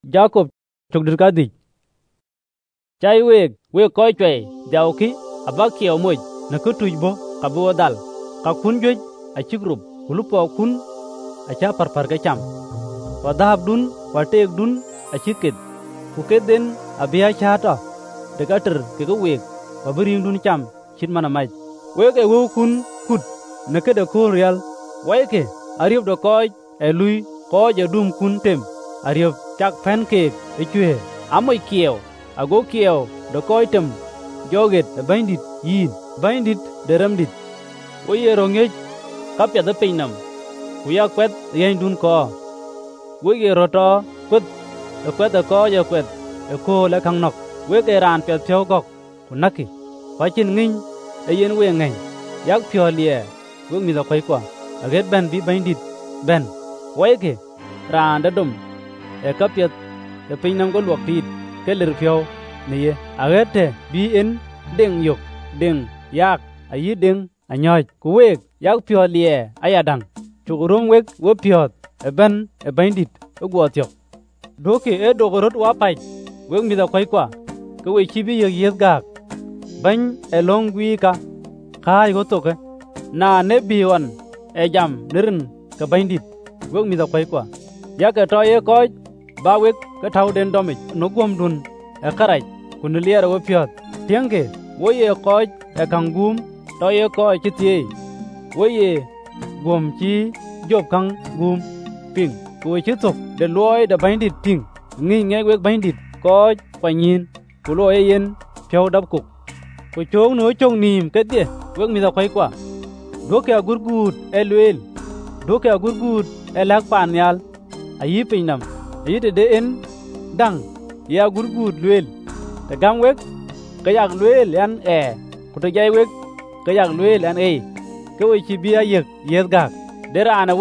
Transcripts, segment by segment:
Jacob chok dir kadi chai we koi chwe jauki abaki omoy na kutujbo kabo dal ka kunjoj a chigrub kulupo kun a cha parpar ka cham wa dahab dun wa tek dun a chiket ku keden abia chata de gater ke go wa bring dun cham chit mana mai ke wo kun kut na ke de ko real ke ariop do koi e lui ko je dum kun tem ariop chak fan ke e chwe amoy kieo ago kieo do koi tem joget e bandit yin bandit de ramdit ye ronge kapya de peinam kuya kwet yen dun ko ye roto kwet ko ye kwet e ko le khang nok ke ran pe thyo gok kunaki pachin ngin e yen ngai yak phyo lie mi da kai kwa aget ben bi bandit ben ke ran da dum e kapya de peinam go lok tit ke ler phyo ni agete bi en deng yok deng yak ayi deng anyoy ku yak phyo lie ayadang churum wo phyo e ben e bandit e go tyok doke e dogorot wa pai mi da kai kwa ke chi bi yeg gak ban e longwi ka kai go to ke na ne biwan e jam nirin ka bandit mi da kai kwa yak e to ye ko ba ka thau den domi no gom dun e karai kun lier wo phyo tienge wo ye ko e kangum to ye ko chi tie wo ye gom chi job kang gum ping ku chi tok de loy de bandit ting nge bandit ko panyin ku loy yen phyo dab kuk ku chong no chong nim ke tie mi da kai kwa doke agurgut elwel doke agurgut elak pan yal ayi pinam ayi de en dang ya gurgut lwel te gam ka yak lwel yan ku te jay ka yak lwel yan ke chi biya yek gak de rana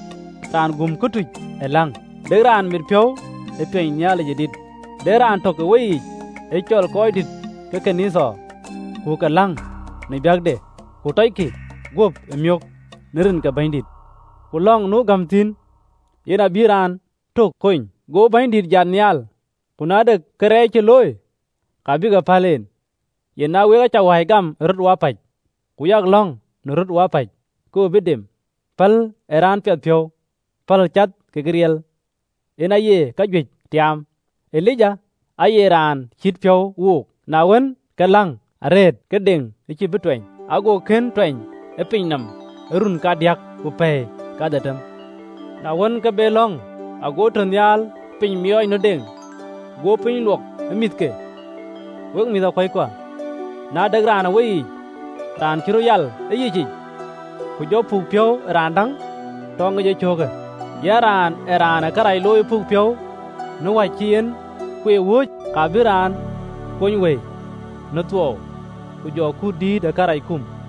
ran gum kutuj elang de ran mir pyo e pen nyale jedit de ran to ke e chol koy dit ke keniso ku ka lang ne byagde ku toy ki gop emyok nirin ka bandit ku long no gamtin yena biran to koin go bandit janyal kunade kere che loy ka bi ga palen yena ka chawai gam rut wa paj ku yak long no rut wa paj ko bidem pal eran pet pyo pal chat ke griel ena ka jwe tiam elija ran chit pyo wu na wen ka lang aret ke ding chi bitwen ago ken twen e pinam run ka diak ku pe ka datam na wen ka belong ago ton yal pin mioy no ding go pin lok mit ke mi da kai kwa na de ran ran chiro yal e yi ku jo pu pyo ran dang tong je choge ya ran karai loy pu pyo no wa chien ku wo ka bi ran ko no tuo ku jo ku di de karai kum